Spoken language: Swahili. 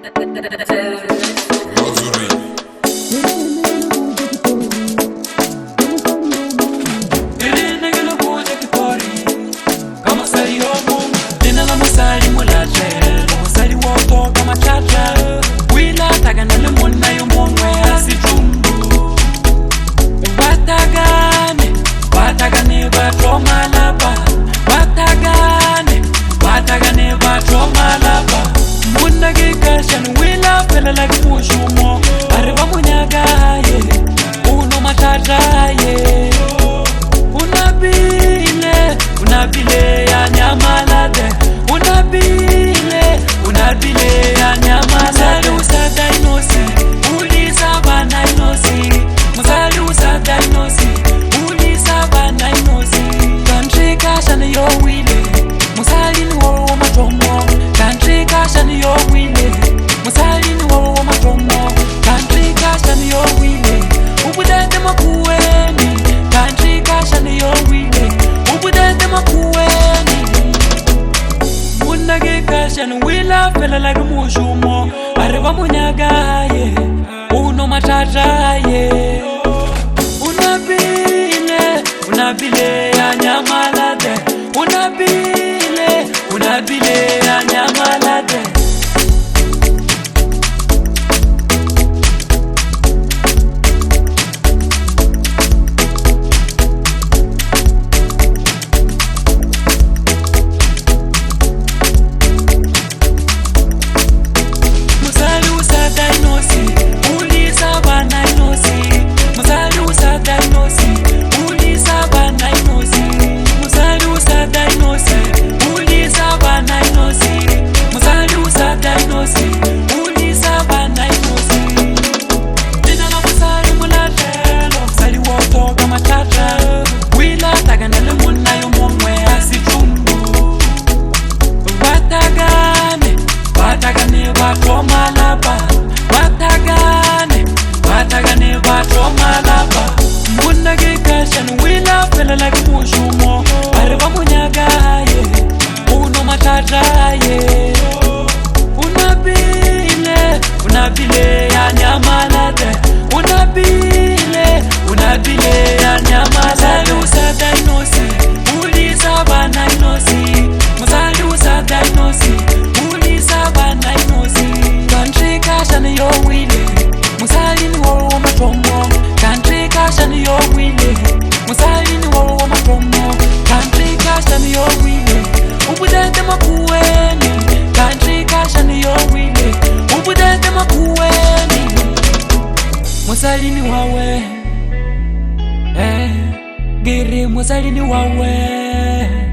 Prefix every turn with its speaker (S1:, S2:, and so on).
S1: Unabile ya nyamalade, unabile ya nyamalade. Usada inosi, ulisa bana inosi. Musali usada inosi, ulisa bana inosi. Country kasha ni yo wile, musali ni wo matomo. Country kasha ni yo wile, musali ni wo matomo. Country kasha ni yo wile, ubudete makuweni. Country kasha ni yo wile, ubudete makuweni. Munage kasha ni wila fela like mushumo. Areba munyaga ye, uno matata ye. Unabile ya nyamalade, unabile ya nyamalade. Like mushumo, areba munyaga ye, uno matata ye. Unabile ya nyamalade, unabile ya nyamalade. Usada inosi, ulisa bana inosi. Musali usada inosi, ulisa bana inosi. Country kasha ni yo wile, musali ni wo matomo. Country kasha ni yo wile, musali ni wo matomo. Country kasha ni yo wile, ubudete makuweni. Country kasha ni yo wile, ubudete makuweni. Musali ni wawe, giri musali ni wawe.